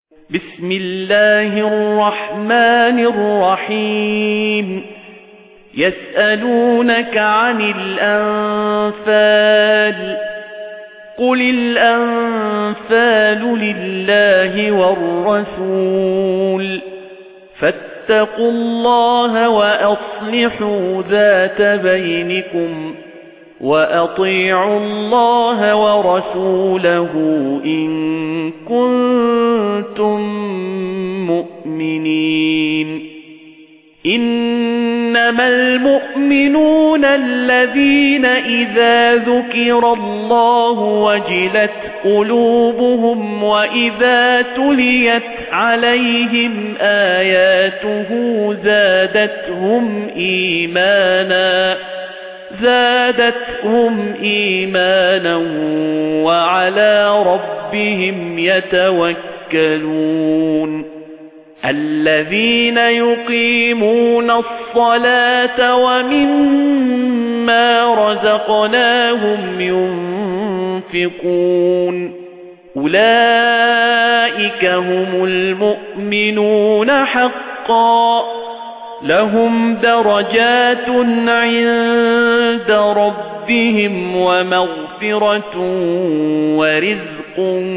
بسم الله الرحمن الرحيم يسألونك عن الأنفال قل الأنفال لله والرسول فاتقوا الله وأصلحوا ذات بينكم وأطيعوا الله ورسوله إن كنتم مؤمنين إنما المؤمنون الذين إذا ذكر الله وجلت قلوبهم وإذا تليت عليهم آياته زادتهم إيمانا وعلى ربهم يتوكلون الذين يقيمون الصلاة ومما رزقناهم ينفقون أولئك هم المؤمنون حقا لهم درجات عند ربهم ومغفرة ورزق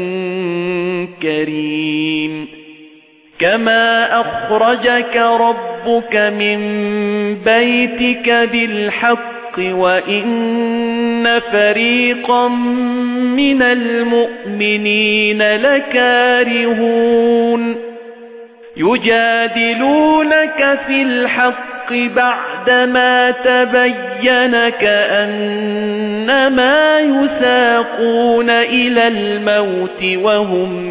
كريم كما أخرجك ربك من بيتك بالحق وإن فريقا من المؤمنين لكارهون يجادلونك في الحق بعدما تبين كأنما يساقون إلى الموت وهم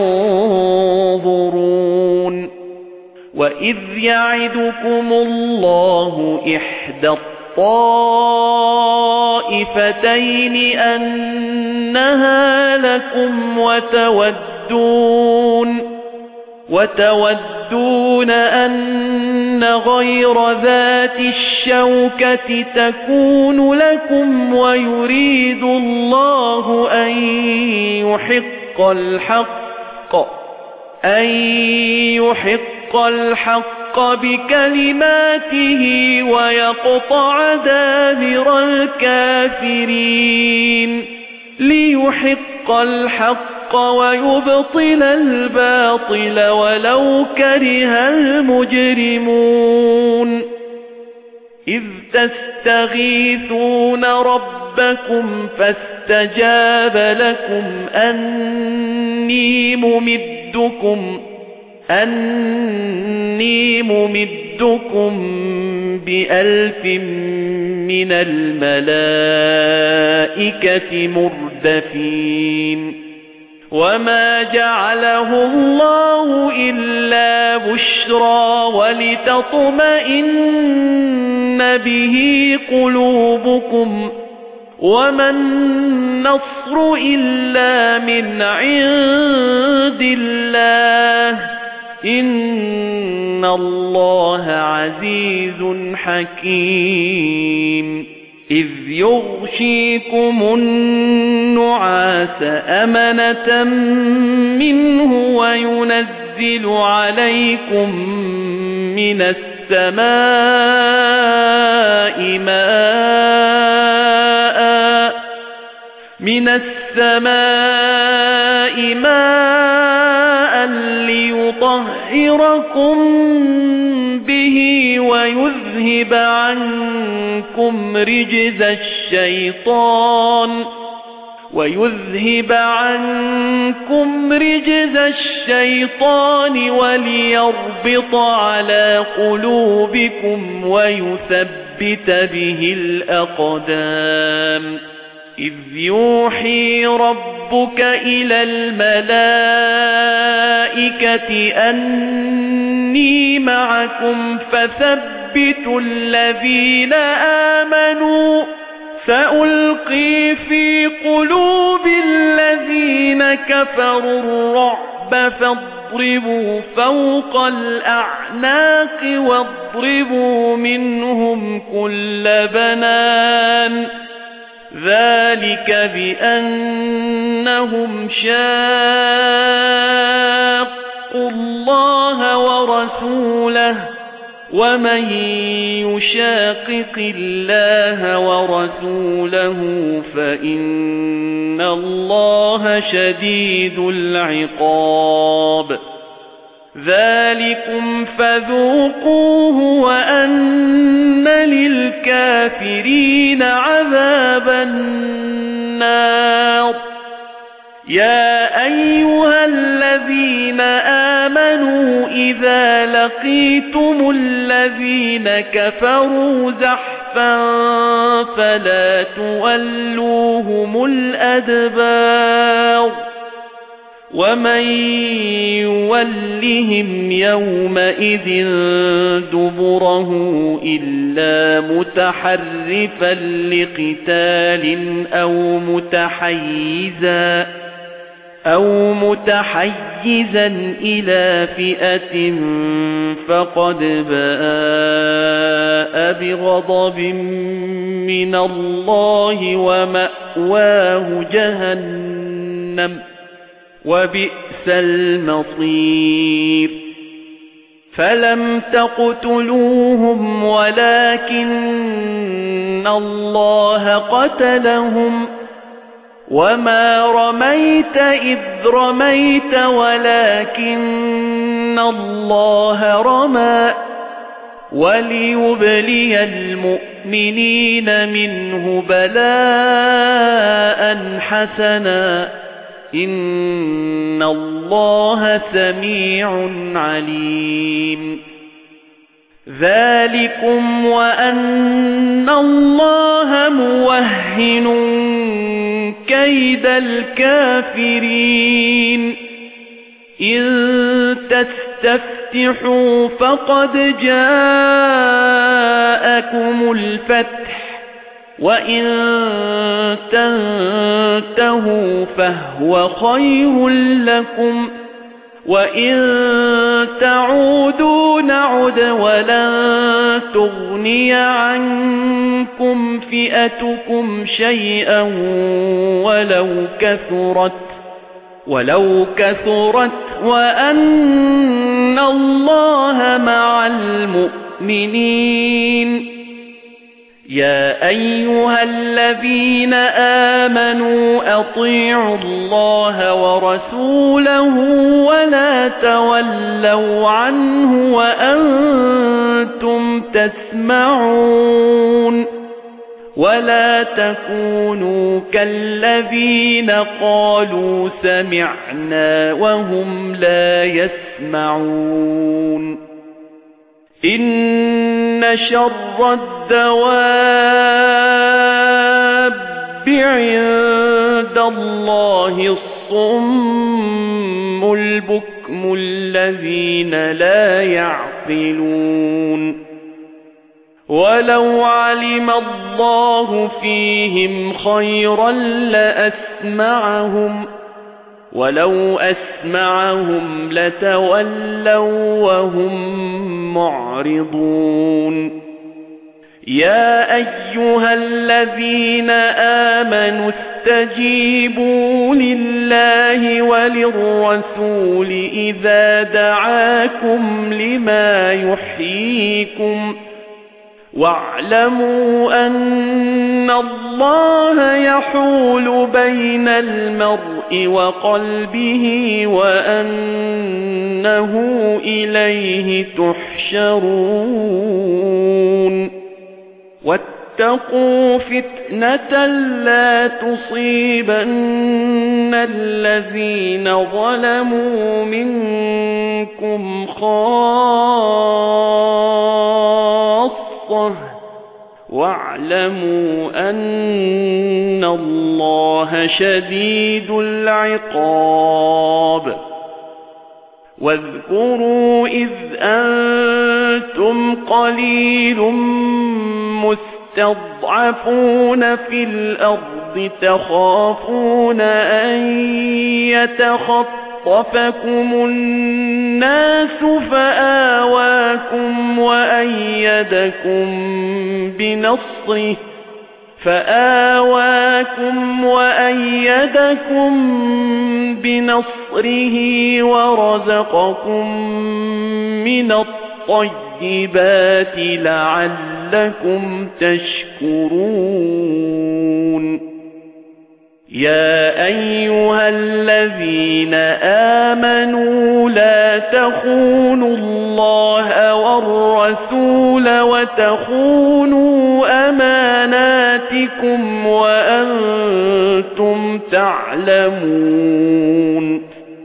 ينظرون وإذ يعدكم الله إحدى الطائفتين أنها لكم وتودون أن غير ذات الشوكة تكون لكم ويريد الله أن يحق الحق بكلماته ويقطع دابر الكافرين ليحق الحق ويبطل الباطل ولو كره المجرمون إذ تستغيثون ربكم فاستجاب لكم أني ممدكم بألف من الملائكة مردفين وما جعله الله إلا بشرى ولتطمئن به قلوبكم وما النصر إلا من عند الله إن الله عزيز حكيم إذ يغشيكم النعاس أمنة منه وينزل عليكم من السماء ماء ليطهركم به ويذهب عنكم رجز الشيطان وليربط على قلوبكم ويثبت به الأقدام إذ يوحي ربك إلى الملائكة أني معكم فثبتوا الذين آمنوا سألقي في قلوب الذين كفروا الرعب فاضربوا فوق الأعناق واضربوا منهم كل بنان ذلك بأنهم شاقوا ورسوله ومن يشاقق الله ورسوله فإن الله شديد العقاب ذلكم فذوقوه وأن للكافرين عذاب النار يا أيها الذين آمنوا إذا لقيتم الذين كفروا زحفا فلا تولوهم الأدبار ومن يولهم يومئذ دبره إلا متحرفا لقتال أو متحيزا إلى فئة فقد باء بغضب من الله ومأواه جهنم وبئس المصير فلم تقتلوهم ولكن الله قتلهم وما رميت إذ رميت ولكن الله رمى وليبلي المؤمنين منه بلاء حسنا إن الله سميع عليم ذلكم وأن الله موهن كيد الكافرين إن تستفتحوا فقد جاءكم الفتح وإن تنتهوا فهو خير لكم وإن تعودوا نعد ولن تغني عنكم فئتكم شيئا ولو كثرت وأن الله مع المؤمنين يا أيها الذين آمنوا أطيعوا الله ورسوله ولا تولوا عنه وأنتم تسمعون ولا تكونوا كالذين قالوا سمعنا وهم لا يسمعون إن شر الدواب عند الله الصم البكم الذين لا يعقلون ولو علم الله فيهم خيرا لأسمعهم ولو أسمعهم لتولوا وهم معرضون يا أيها الذين آمنوا استجيبوا لله وللرسول إذا دعاكم لما يحييكم واعلموا أن الله يحول بين المرء وقلبه وأنه إليه تحشرون واتقوا فتنة لا تصيبن الذين ظلموا منكم خاصة واعلموا أن الله شديد العقاب واذكروا إذ أنتم قليل مستضعفون في الأرض تخافون أن يتخطفكم الناس فآواكم وأيدكم بنصره ورزقكم من الطيبات لعلكم تشكرون يا أيها الذين آمنوا لا تخونوا الله والرسول وتخونوا أماناتكم وأنتم تعلمون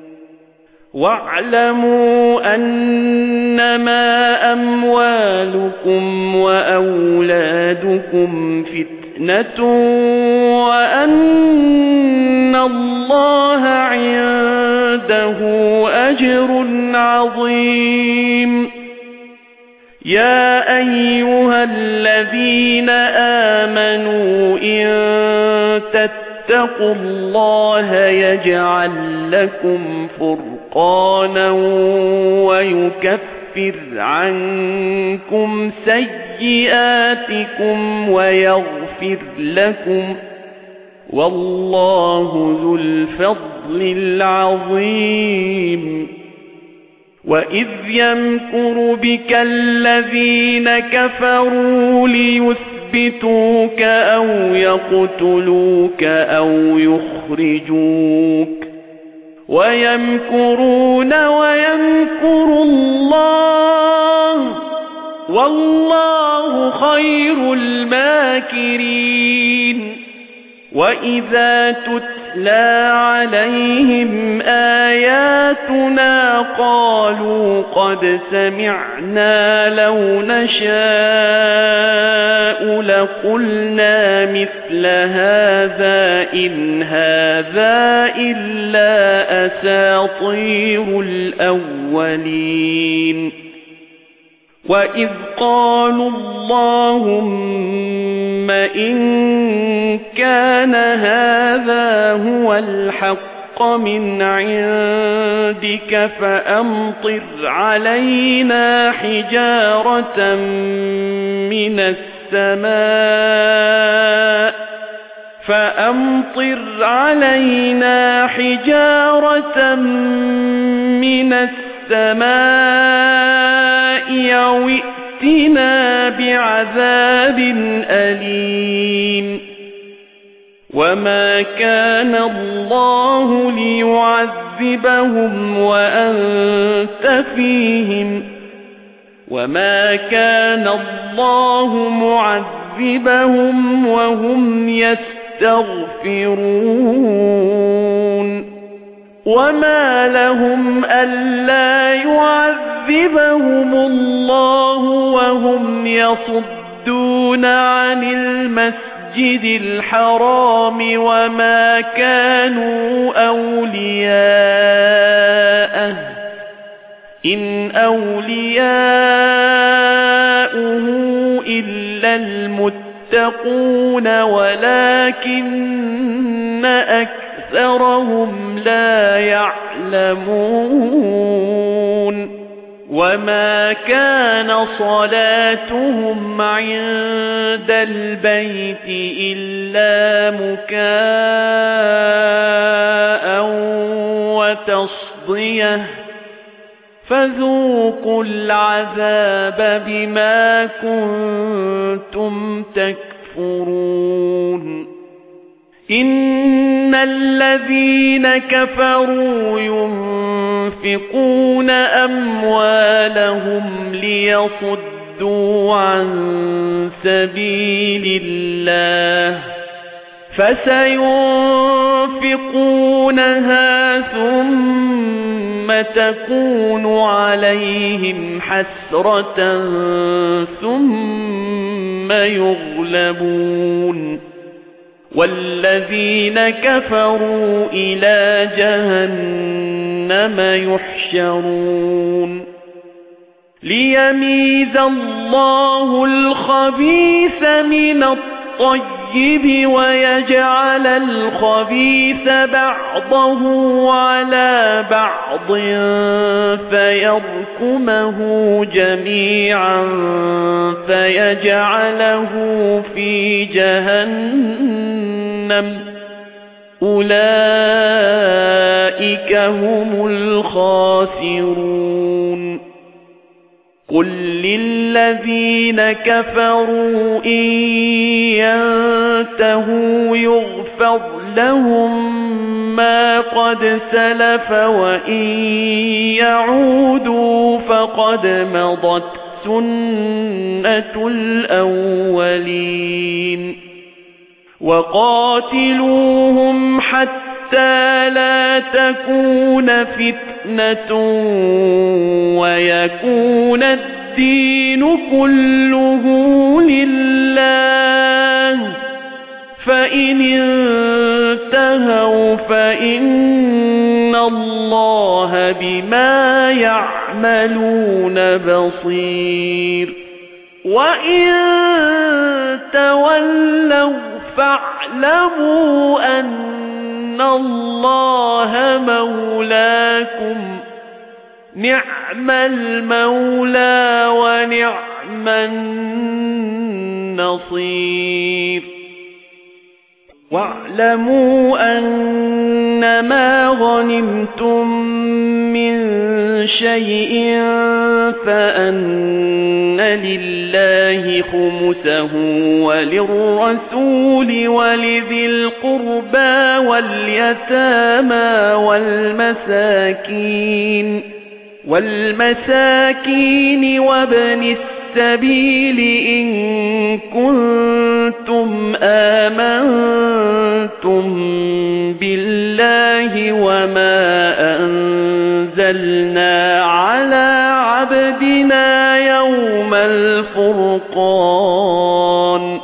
واعلموا أنما أموالكم وأولادكم فتنة وأن الله عنده أجر عظيم يا أيها الذين آمنوا إن تتقوا الله يجعل لكم فرقانا ويكفر عنكم سيئاتكم ويغفر لكم والله ذو الفضل العظيم وإذ يمكر بك الذين كفروا ليثبتوك أو يقتلوك أو يخرجوك ويمكرون ويمكر الله والله خير الماكرين وإذا تتلى عليهم آياتنا قالوا قد سمعنا لو نشاء لقلنا مثل هذا إن هذا إلا أساطير الأولين وإذ قالوا اللهم إن كان هذا هو الحق من عندك فأمطر علينا حجارة من السماء أو ائتنا بعذاب أليم وما كان الله ليعذبهم وأنت فيهم وما كان الله معذبهم وهم يستغفرون وما لهم ألا يعذبهم الله وهم يصدون عن المسجد الحرام وما كانوا أولياءه إن أولياؤه إلا المتقون ولكن أكثرهم لا يعلمون وما كان صلاتهم عند البيت إلا مكاء وتصديه فذوقوا العذاب بما كنتم تكفرون إن الذين كفروا ينفقون أموالهم ليصدوا عن سبيل الله فسينفقونها ثم تكون عليهم حسرة ثم يغلبون والذين كفروا إلى جهنم يحشرون ليميز الله الخبيث من الطيب الطيب ويجعل الخبيث بعضه على بعض فيركمه جميعا فيجعله في جهنم أولئك هم الخاسرون قل للذين كفروا إن ينتهوا يغفر لهم ما قد سلف وإن يعودوا فقد مضت سنة الأولين وقاتلوهم حتى لا تكون فتنة ويكون الدين كله لله فإن انتهوا فإن الله بما يعملون بصير وإن تولوا فاعلموا أن الله مولاكم نعم المولى ونعم النصير واعلموا أنما غنمتم من شيء فأن لله خمسه وللرسول ولذي القربى واليتامى والمساكين وابن السبيل إن كنتم آمنتم بالله وما أنزلنا على عبدنا يوم الفرقان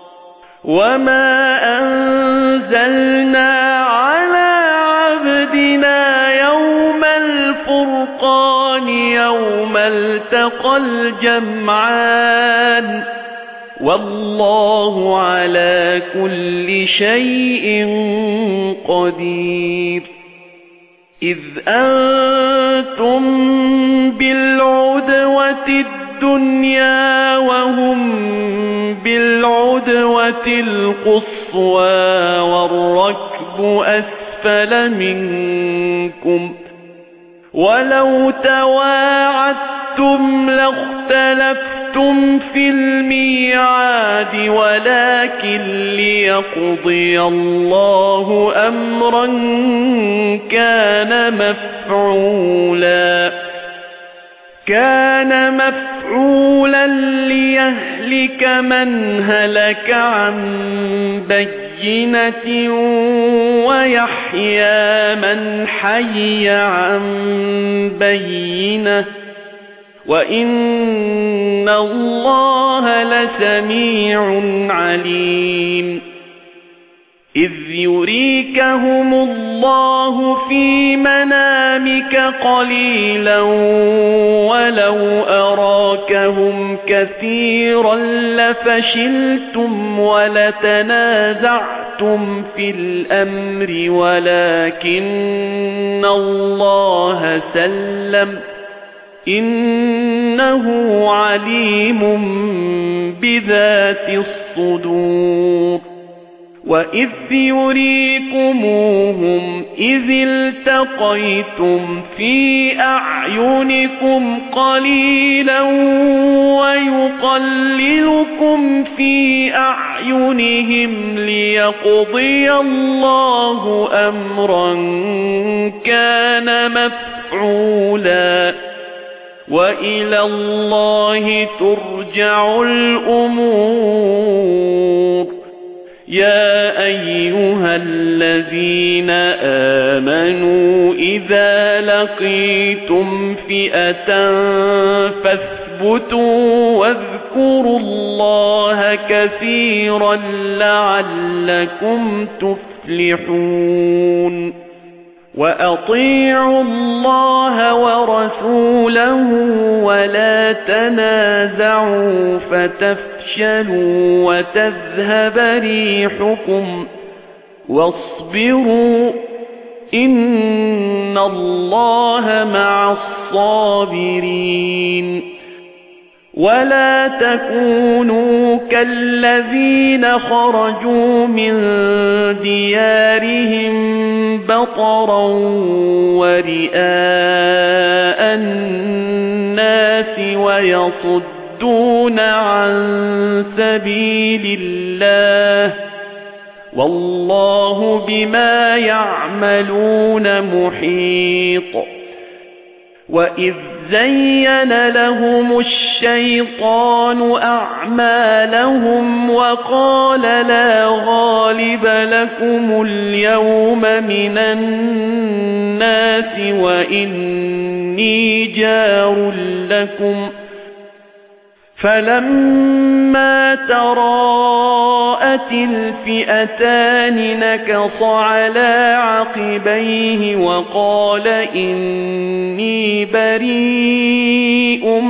يوم التقى الجمعان والله على كل شيء قدير إذ أنتم بالعدوة الدنيا وهم بالعدوة القصوى والركب أسفل منكم ولو تواعدتم لاختلفتم في الميعاد ولكن ليقضي الله أمرا كان مفعولا ليهلك من هلك عن بينة ويحيى من حي عن بينة وإن الله لسميع عليم إذ يريكهم الله في منامك قليلا ولو أراكهم كثيرا لفشلتم ولتنازعتم في الأمر ولكن الله سلم إنه عليم بذات الصدور وإذ يريكموهم إذ التقيتم في أعينكم قليلا ويقللكم في أعينهم ليقضي الله أمرا كان مفعولا وإلى الله ترجع الأمور يا أيها الذين آمنوا إذا لقيتم فئة فاثبتوا واذكروا الله كثيرا لعلكم تفلحون وأطيعوا الله ورسوله ولا تنازعوا فتفشلوا تفشلوا وتذهب ريحكم واصبروا إن الله مع الصابرين ولا تكونوا كالذين خرجوا من ديارهم بطرا ورئاء الناس ويصدون عن سبيل الله والله بما يعملون محيط وإذ زين لهم الشيطان أعمالهم وقال لا غالب لكم اليوم من الناس وإني جار لكم فلما تراءت الفئتان نكص على عقبيه وقال إني بريء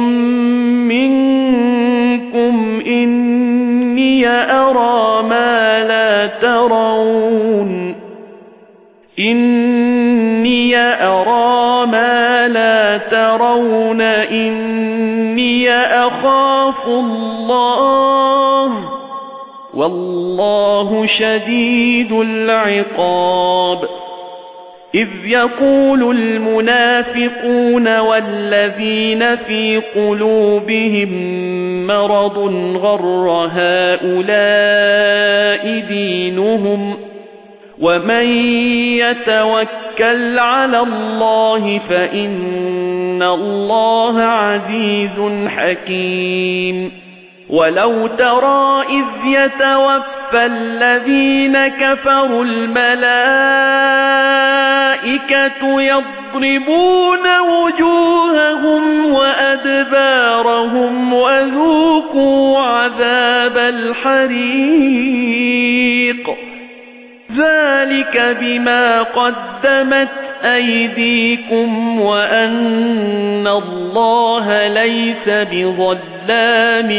منكم إني أرى ما لا ترون إني أخاف الله والله شديد العقاب إذ يقول المنافقون والذين في قلوبهم مرض غر هؤلاء دينهم ومن يتوكل على الله فإن الله عزيز حكيم ولو ترى إذ يتوفى الذين كفروا الملائكة يضربون وجوههم وأدبارهم وذوقوا عذاب الحريق ذلك بما قدمت أيديكم وأن الله ليس بظلام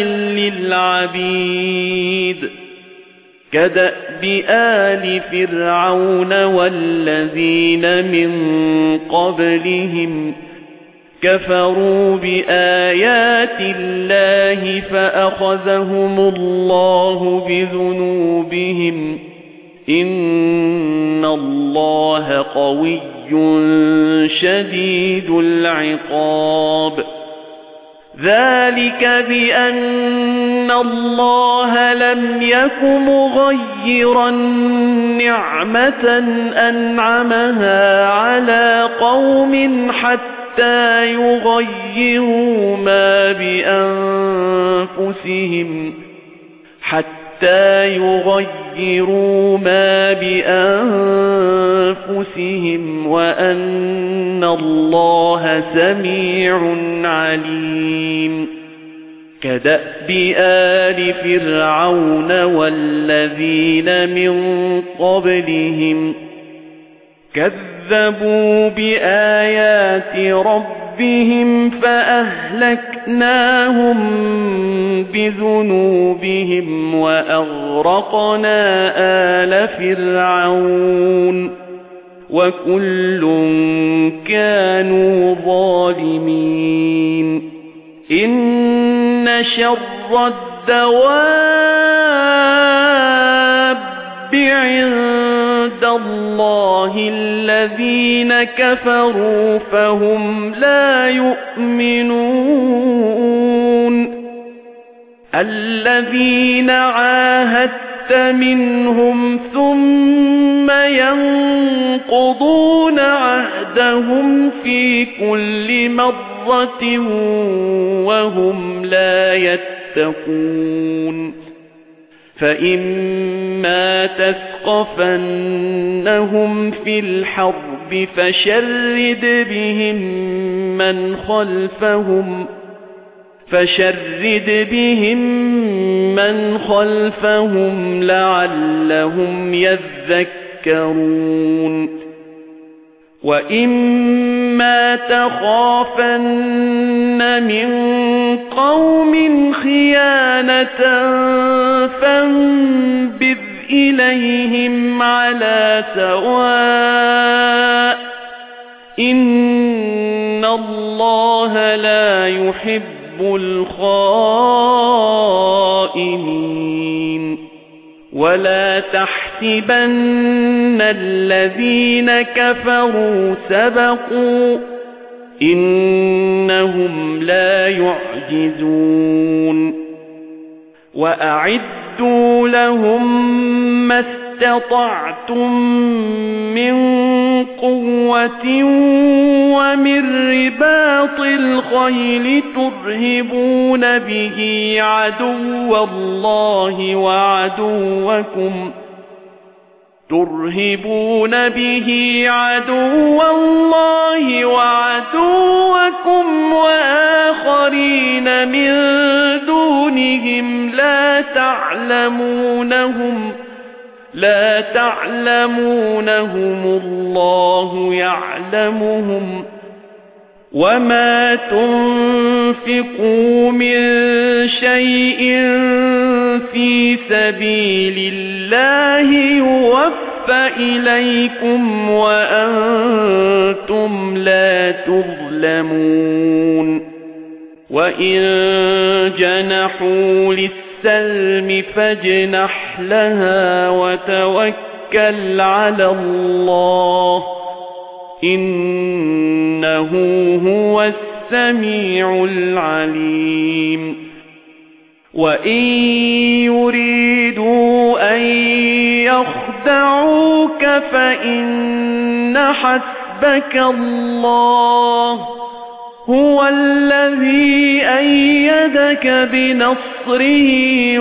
للعبيد كدأب آل فرعون والذين من قبلهم كفروا بآيات الله فأخذهم الله بذنوبهم إن الله قوي شديد العقاب ذلك بأن الله لم يك مغيرا نعمة أنعمها على قوم حتى يغيروا ما بأنفسهم وأن الله سميع عليم كدأب آل فرعون والذين من قبلهم كذبوا بآيات ربهم فأهلكناهم بذنوبهم وأغرقنا آل فرعون وكل كانوا ظالمين إن شر الدواب عند الله الذين كفروا فهم لا يؤمنون الذين عاهدت منهم ثم ينقضون عهدهم في كل مرة وهم لا يتقون فإما تثقفنهم في الحرب فشرد بهم من خلفهم لعلهم يذكرون وَإِمَّا تَخَافَنَّ مِنْ قَوْمٍ خِيَانَةً فَانبِذْ إِلَيْهِمْ عَلَى سَوَاءٍ إِنَّ اللَّهَ لَا يُحِبُّ الْخَائِنِينَ وَلَا تَحْسَبَنَّ الَّذِينَ كَفَرُوا سَبَقُوا إِنَّهُمْ لَا يُعْجِزُونَ وَأَعِدُّوا لَهُم مَّا اسْتَطَعْتُم مِّن قُوَّةٍ وَمِن رِّبَاطِ الْخَيْلِ تُرْهِبُونَ بِهِ عَدُوَّ اللَّهِ وَعَدُوَّكُمْ وَآخَرِينَ مِن دُونِهِمْ لا تعلمونهم اللَّهُ يعلمهم وَمَا تُنفِقُوا مِن شَيْءٍ فِي سَبِيلِ اللَّهِ يُوَفَّ إِلَيْكُمْ وَأَنتُمْ لا تُظْلَمُونَ وَإِن جَنَحُوا لِلسَّلْمِ فَاجْنَحْ لَهَا وَتَوَكَّلْ عَلَى اللَّهِ إِنَّهُ هُوَ السَّمِيعُ الْعَلِيمُ وَإِن يُرِيدُوا أَن يَخْدَعُوكَ فَإِنَّ حَسْبَكَ اللَّهُ هُوَ الَّذِي أَيَّدَكَ بِنَصْرِهِ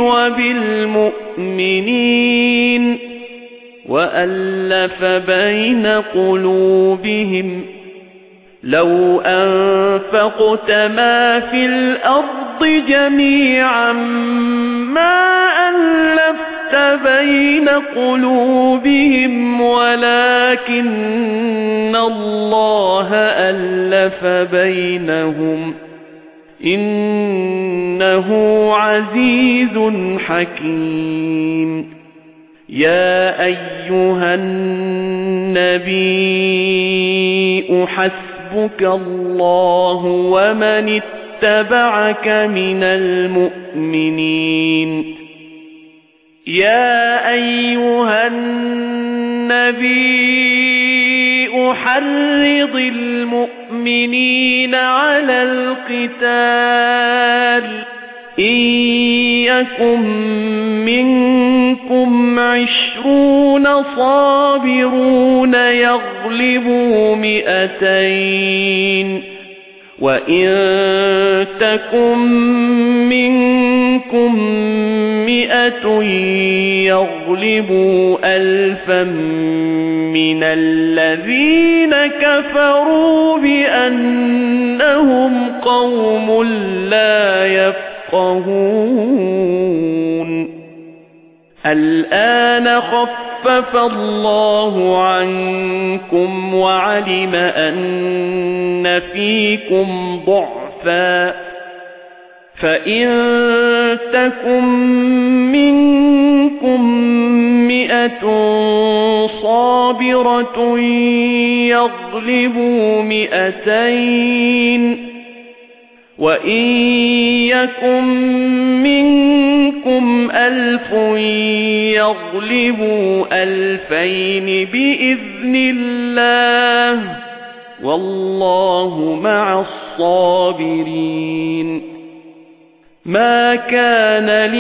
وَبِالْمُؤْمِنِينَ وَأَلَّفَ بَيْنَ قُلُوبِهِمْ لَوْ أَنفَقْتَ مَا فِي الْأَرْضِ جَمِيعًا مَا أَلَّفْتَ بَيْنَ قُلُوبِهِمْ وَلَكِنَّ اللَّهَ أَلَّفَ بَيْنَهُمْ إِنَّهُ عَزِيزٌ حَكِيمٌ يَا أَيُّهَا النَّبِيُّ حَسْبُكَ اللَّهُ وَمَنِ اتَّبَعَكَ مِنَ الْمُؤْمِنِينَ يَا أَيُّهَا النَّبِيُّ حَرِّضِ الْمُؤْمِنِينَ عَلَى الْقِتَالِ إِن يَكُن مِّنكُمْ 20 صَابِرُونَ يَغْلِبُوا 200 وَإِن تَكُن مِّنكُم 100 يَغْلِبُوا 1000 مِّنَ الَّذِينَ كَفَرُوا بِأَنَّهُمْ قَوْمٌ لَّا يَفْقَهُونَ الْآنَ خَفَّفَ اللَّهُ عَنكُمْ وَعَلِمَ أَنَّ فِيكُمْ ضَعْفًا فَإِن تَكُن مِّنكُم 100 صَابِرَةٌ يَغْلِبُوا 200 وَإِن يَكُن مِّنكُمْ 1000 يَغْلِبُوا 2000 بِإِذْنِ اللَّهِ وَاللَّهُ مَعَ الصَّابِرِينَ مَا كَانَ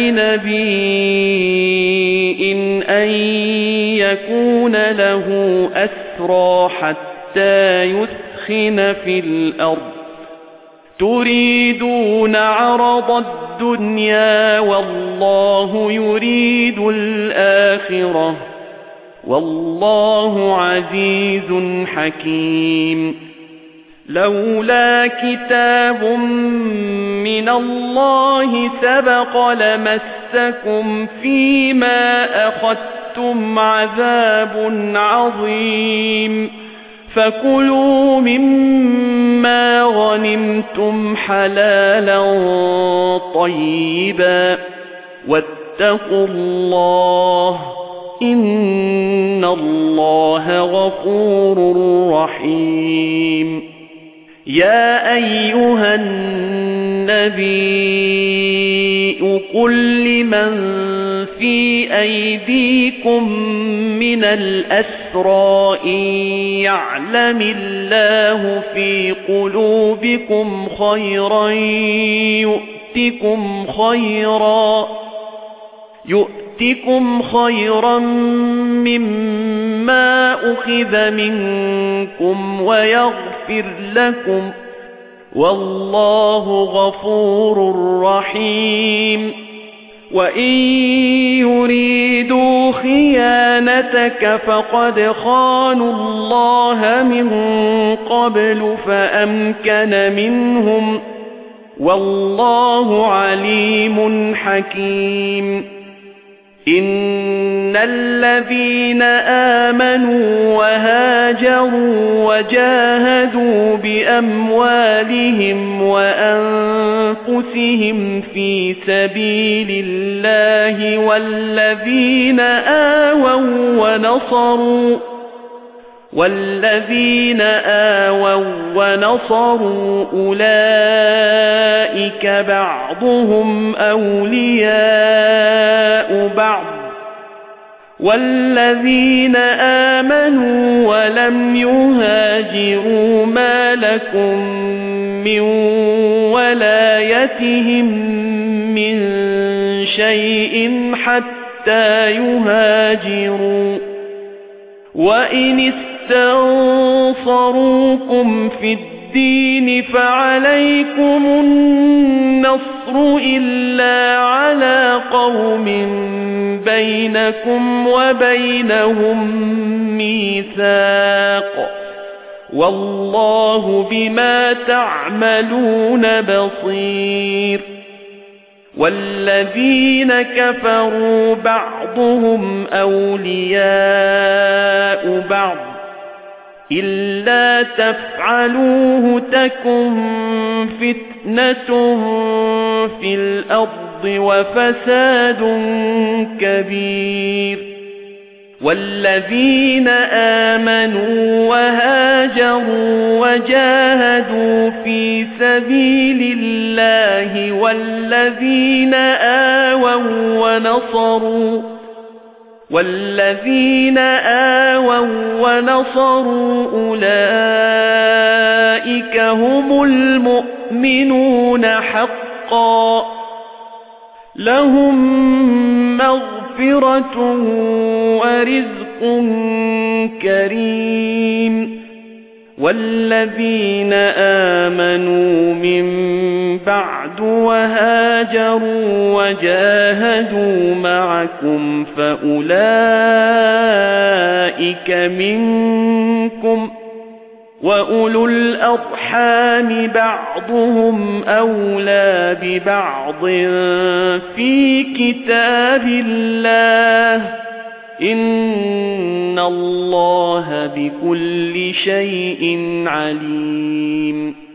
لِنَبِيٍّ أَن يَكُونَ لَهُ أَسْرَىٰ حَتَّىٰ يُثْخِنَ فِي الْأَرْضِ تُرِيدُونَ عَرَضَ الدُّنْيَا وَاللَّهُ يُرِيدُ الْآخِرَةَ وَاللَّهُ عَزِيزٌ حَكِيمٌ لَوْلَا كِتَابٌ مِّنَ اللَّهِ سَبَقَ لَمَسَّكُمْ فِيمَا أَخَذْتُمْ عَذَابٌ عَظِيمٌ فكلوا مما غنمتم حلالا طيبا واتقوا الله إن الله غفور رحيم يا أيها النبي قل لمن في أيديكم من الأسرى إن يعلم الله في قلوبكم خيرا يؤتكم خيرا مما أخذ منكم ويغفر لكم والله غفور رحيم وإن يريدوا خيانتك فقد خانوا الله من قبل فأمكن منهم والله عليم حكيم إن الذين آمنوا وهاجروا وجاهدوا بأموالهم وأنفسهم في سبيل الله والذين آووا ونصروا أولئك بعضهم أولياء بعض والذين آمنوا ولم يهاجروا ما لكم من ولايتهم من شيء حتى يهاجروا وإن استنصروكم في الدين فعليكم النصر إلا على قوم بينكم وبينهم ميثاق والله بما تعملون بصير والذين كفروا بعضهم أولياء بعض إلا تفعلوه تكن فتنة في الأرض وفساد كبير والذين آمنوا وهاجروا وجاهدوا في سبيل الله والذين آووا ونصروا أولئك هم المؤمنون حقا لهم مغفرة ورزق كريم والذين آمنوا من بعد وهاجروا وجاهدوا معكم فأولئك منكم وأولو الأرحام بعضهم أولى ببعض في كتاب الله إن الله بكل شيء عليم